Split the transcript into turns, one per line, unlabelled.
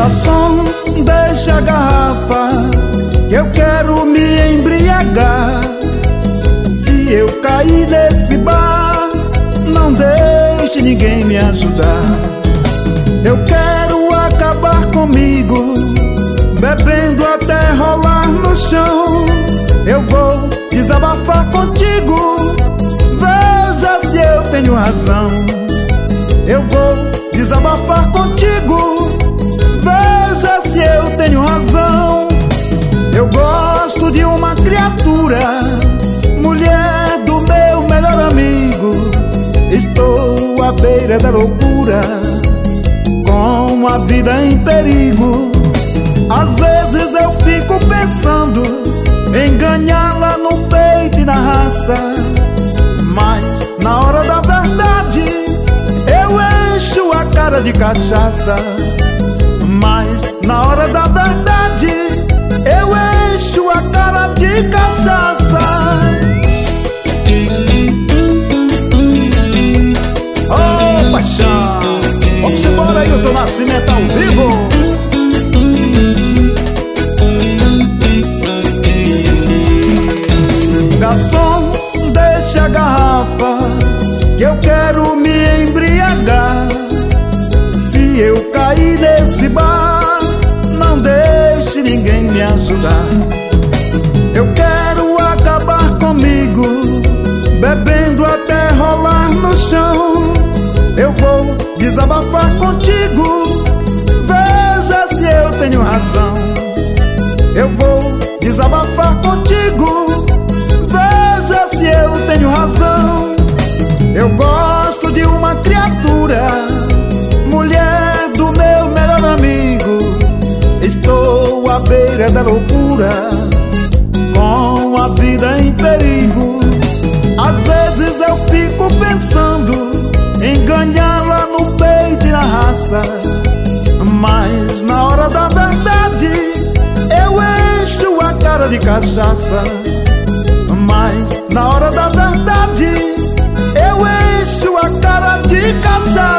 Garçom, deixa a garrafa, que eu quero me embriagar. Se eu cair desse bar, não deixe ninguém me ajudar. Eu quero acabar comigo, bebendo até rolar no chão. Eu vou desabafar contigo, veja se eu tenho razão. Eu vou desabafar contigo, veja se eu tenho razão. Eu gosto de uma criatura, mulher do meu melhor amigo. Estou à beira da loucura, com a vida em perigo. Às vezes eu fico pensando em ganhá-la no peito e na raça, mas na hora da verdade eu encho a cara de cachaça. Mas na hora da verdade eu encho a cara de cachaça. Oh, paixão, vamos embora aí, Hilton Nascimento ao vivo. Garçom, deixa a garrafa, que eu quero me embriagar. Se eu cair nesse bar, não deixe ninguém me ajudar. Eu quero acabar comigo, bebendo até rolar no chão. Eu vou desabafar contigo, veja se eu tenho razão. Eu vou desabafar contigo, veja se eu tenho razão. Eu gosto de uma criatura, mulher do meu melhor amigo. Estou à beira da loucura, com a vida em perigo. Às vezes eu fico pensando em ganhá-la no peito e na raça, mas na hora da verdade eu encho a cara de cachaça. Mas na hora da verdade eu encho a cara de cachaça.